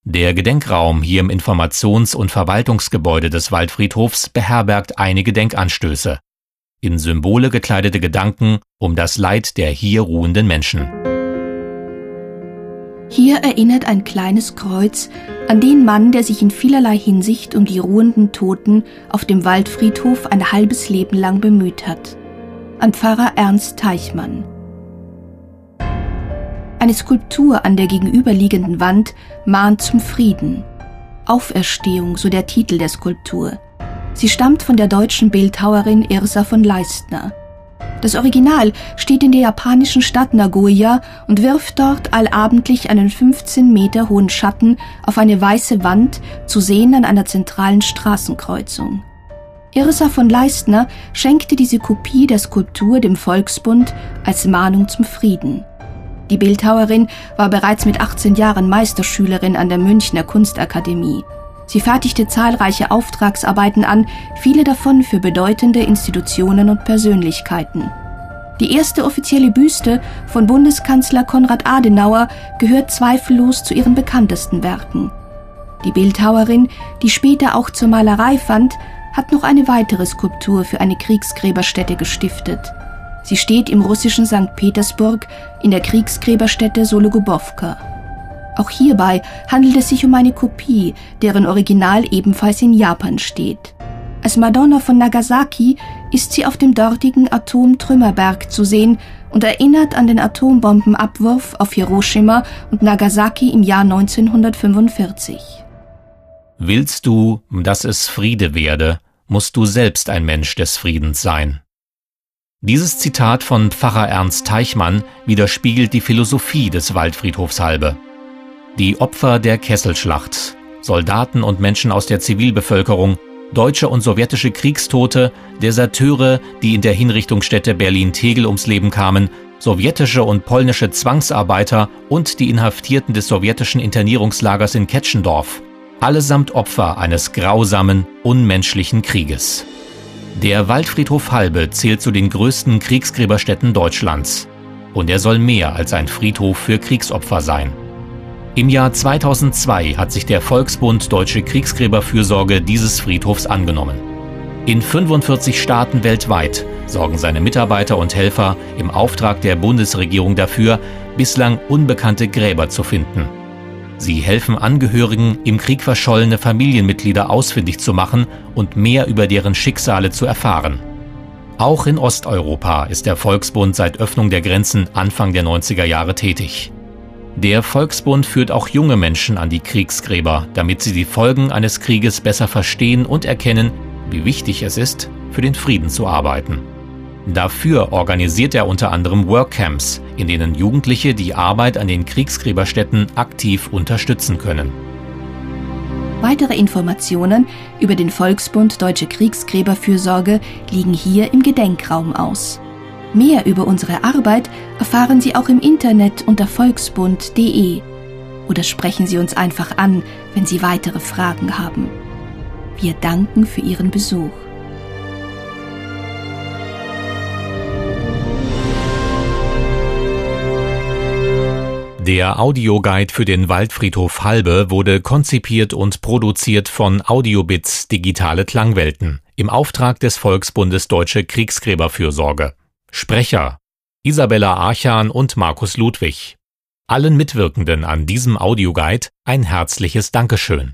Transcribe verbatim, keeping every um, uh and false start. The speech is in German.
Der Gedenkraum hier im Informations- und Verwaltungsgebäude des Waldfriedhofs beherbergt einige Denkanstöße. In Symbole gekleidete Gedanken um das Leid der hier ruhenden Menschen. Hier erinnert ein kleines Kreuz an den Mann, der sich in vielerlei Hinsicht um die ruhenden Toten auf dem Waldfriedhof ein halbes Leben lang bemüht hat. An Pfarrer Ernst Teichmann. Eine Skulptur an der gegenüberliegenden Wand mahnt zum Frieden. Auferstehung, so der Titel der Skulptur. Sie stammt von der deutschen Bildhauerin Yrsa von Leistner. Das Original steht in der japanischen Stadt Nagoya und wirft dort allabendlich einen fünfzehn Meter hohen Schatten auf eine weiße Wand, zu sehen an einer zentralen Straßenkreuzung. Yrsa von Leistner schenkte diese Kopie der Skulptur dem Volksbund als Mahnung zum Frieden. Die Bildhauerin war bereits mit achtzehn Jahren Meisterschülerin an der Münchner Kunstakademie. Sie fertigte zahlreiche Auftragsarbeiten an, viele davon für bedeutende Institutionen und Persönlichkeiten. Die erste offizielle Büste von Bundeskanzler Konrad Adenauer gehört zweifellos zu ihren bekanntesten Werken. Die Bildhauerin, die später auch zur Malerei fand, hat noch eine weitere Skulptur für eine Kriegsgräberstätte gestiftet. Sie steht im russischen Sankt Petersburg in der Kriegsgräberstätte Sologubowka. Auch hierbei handelt es sich um eine Kopie, deren Original ebenfalls in Japan steht. Als Madonna von Nagasaki ist sie auf dem dortigen Atomtrümmerberg zu sehen und erinnert an den Atombombenabwurf auf Hiroshima und Nagasaki im Jahr neunzehnhundertfünfundvierzig. Willst du, dass es Friede werde, musst du selbst ein Mensch des Friedens sein. Dieses Zitat von Pfarrer Ernst Teichmann widerspiegelt die Philosophie des Waldfriedhofs Halbe. Die Opfer der Kesselschlacht, Soldaten und Menschen aus der Zivilbevölkerung, deutsche und sowjetische Kriegstote, Deserteure, die in der Hinrichtungsstätte Berlin-Tegel ums Leben kamen, sowjetische und polnische Zwangsarbeiter und die Inhaftierten des sowjetischen Internierungslagers in Ketschendorf, allesamt Opfer eines grausamen, unmenschlichen Krieges. Der Waldfriedhof Halbe zählt zu den größten Kriegsgräberstätten Deutschlands. Und er soll mehr als ein Friedhof für Kriegsopfer sein. Im Jahr zweitausendzwei hat sich der Volksbund Deutsche Kriegsgräberfürsorge dieses Friedhofs angenommen. In fünfundvierzig Staaten weltweit sorgen seine Mitarbeiter und Helfer im Auftrag der Bundesregierung dafür, bislang unbekannte Gräber zu finden. Sie helfen Angehörigen, im Krieg verschollene Familienmitglieder ausfindig zu machen und mehr über deren Schicksale zu erfahren. Auch in Osteuropa ist der Volksbund seit Öffnung der Grenzen Anfang der neunziger Jahre tätig. Der Volksbund führt auch junge Menschen an die Kriegsgräber, damit sie die Folgen eines Krieges besser verstehen und erkennen, wie wichtig es ist, für den Frieden zu arbeiten. Dafür organisiert er unter anderem Workcamps, in denen Jugendliche die Arbeit an den Kriegsgräberstätten aktiv unterstützen können. Weitere Informationen über den Volksbund Deutsche Kriegsgräberfürsorge liegen hier im Gedenkraum aus. Mehr über unsere Arbeit erfahren Sie auch im Internet unter volksbund punkt de oder sprechen Sie uns einfach an, wenn Sie weitere Fragen haben. Wir danken für Ihren Besuch. Der Audioguide für den Waldfriedhof Halbe wurde konzipiert und produziert von Audiobits Digitale Klangwelten im Auftrag des Volksbundes Deutsche Kriegsgräberfürsorge. Sprecher: Isabella Archan und Markus Ludwig. Allen Mitwirkenden an diesem Audioguide ein herzliches Dankeschön.